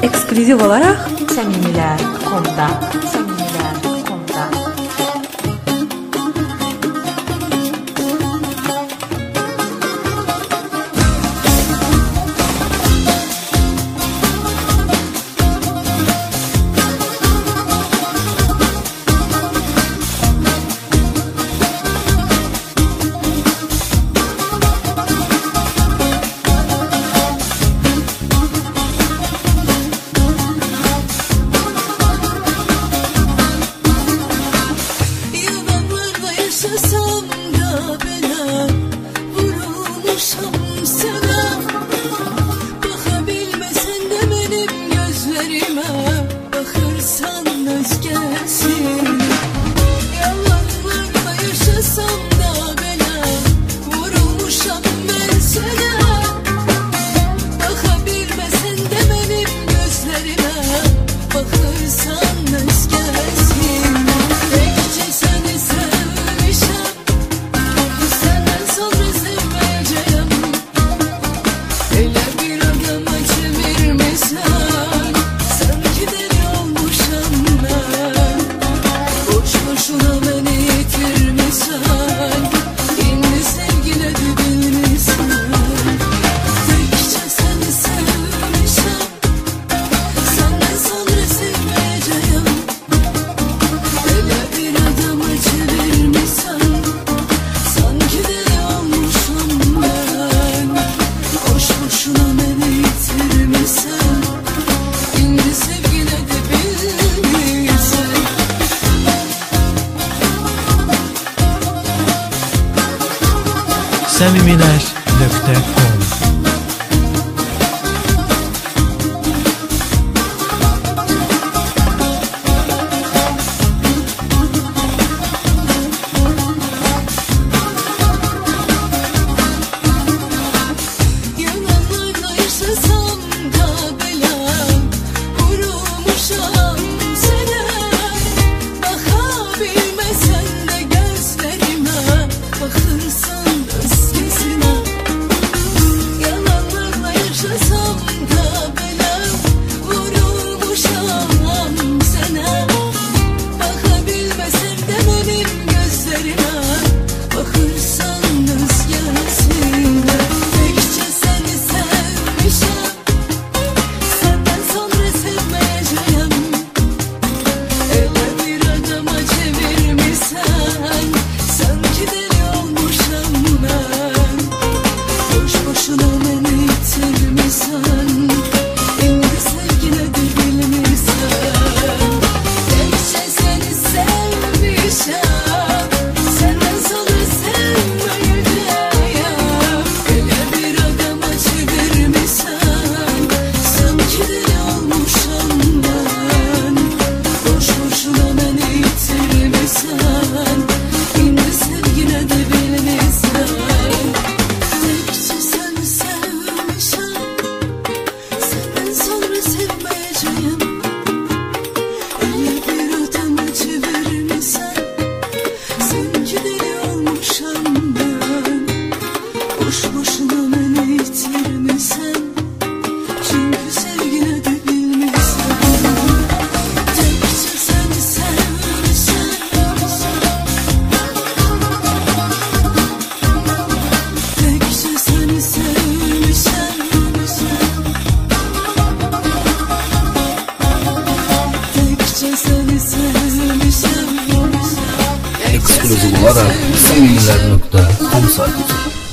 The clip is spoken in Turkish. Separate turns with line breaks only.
ekskluziv olarak
Samimiler.com'da.
Yaşasam da bela vurulmuşam sana. Bakabilmesen de benim gözlerime bakırsan özgesin. Yalanlarla yaşasam da bela vurulmuşam ben sana. Bakabilmesen de benim gözlerime bakırsan özgesin. Bekçe seni sevmişem, senden sonra sevmeyeceğim. Ele bir adama çevirmişsen, sanki deli olmuşam ben. Boş boşuna beni yitirmişsen, şimdi sevgine de bilmişsen. Bekçe seni sevmişem, senden sonra sevmeyeceğim. Ele bir adama çevirmişsen, sanki deli olmuşum ben. Boş boşuna beni yitirmişsen, şimdi sevgine de bilmişsen.
Samimiler.com
Yalanlarla yaşasam da bela vurulmuşam sana. Bakabilmesen de gözlerime bakırsan özgesine. Yalanlarla yaşasam da bela vurulmuşam sana. Bakabilmesen de benim gözlerime bakırsan özgesine. Bekçe seni sevmişem, senden sonra sevmeyeceğim. Ele bir adama çevirmişsen, sanki deli olmuşam ben. Boş boşuna beni yitirmişsen, şimdi sevgine de bilmişsen. Bekçe seni sevmişem, senden sonra sevmeyeceğim. Ele bir adama çevirmişsen, sanki deli olmuşam ben. Boş boşuna beni yitirmişsen, şimdi sevgine de bilmişsen. Bekçe seni sevmişem, senden sonra sevmeyeceğim. Ele bir adama çevirmişsen, sanki deli olmuşam ben. Boş boşuna beni yitirmişsen, çünkü sevgine de bilmişsen. Bekçe seni sevmişem, bekçe seni sevmişem, bekçe seni sevmişem.
Ekskluziv olarak Samimiler.com sayfası.